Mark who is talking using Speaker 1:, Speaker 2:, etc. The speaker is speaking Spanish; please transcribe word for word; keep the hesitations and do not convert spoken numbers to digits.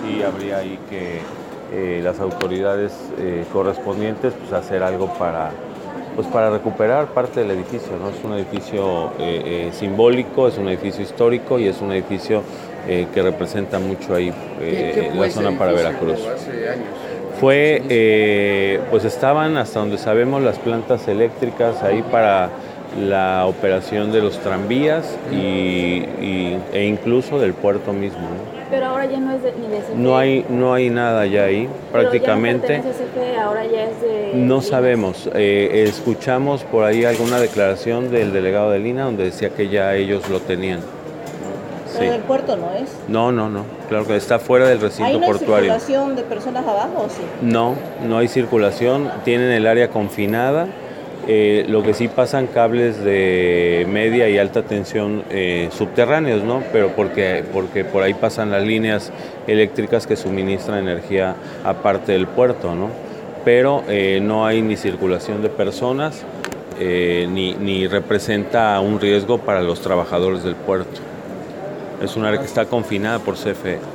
Speaker 1: sí habría ahí que eh, las autoridades eh, correspondientes pues hacer algo para, pues, para recuperar parte del edificio, ¿no? Es un edificio eh, eh, simbólico, es un edificio histórico y es un edificio eh, que representa mucho ahí eh,
Speaker 2: ¿Qué, qué fue
Speaker 1: la
Speaker 2: ese
Speaker 1: zona para
Speaker 2: edificio
Speaker 1: Veracruz.
Speaker 2: hace años?
Speaker 1: Fue,
Speaker 2: ¿Se hizo?
Speaker 1: eh, pues estaban, hasta donde sabemos, las plantas eléctricas ahí para la operación de los tranvías y, y- e incluso del puerto mismo, ¿no?
Speaker 3: Pero ahora ya no es de, ni de C F E.
Speaker 1: No hay, no hay nada ya ahí, prácticamente.
Speaker 3: Pero ya no pertenece a C F E, ahora ya es de
Speaker 1: No
Speaker 3: Linas.
Speaker 1: sabemos, eh, escuchamos por ahí alguna declaración del delegado de Lina donde decía que ya ellos lo tenían.
Speaker 4: Pero
Speaker 1: Sí.
Speaker 4: del puerto no es.
Speaker 1: No, no, no, claro que está fuera del recinto
Speaker 4: ¿Hay una
Speaker 1: portuario.
Speaker 4: circulación de personas abajo o sí?
Speaker 1: No, no hay circulación, tienen el área confinada, eh, lo que sí pasan cables de media y alta tensión eh, subterráneos, ¿no? Pero porque, porque por ahí pasan las líneas eléctricas que suministran energía aparte del puerto, ¿no? Pero eh, no hay ni circulación de personas, eh, ni, ni representa un riesgo para los trabajadores del puerto. Es un área que está confinada por C F E.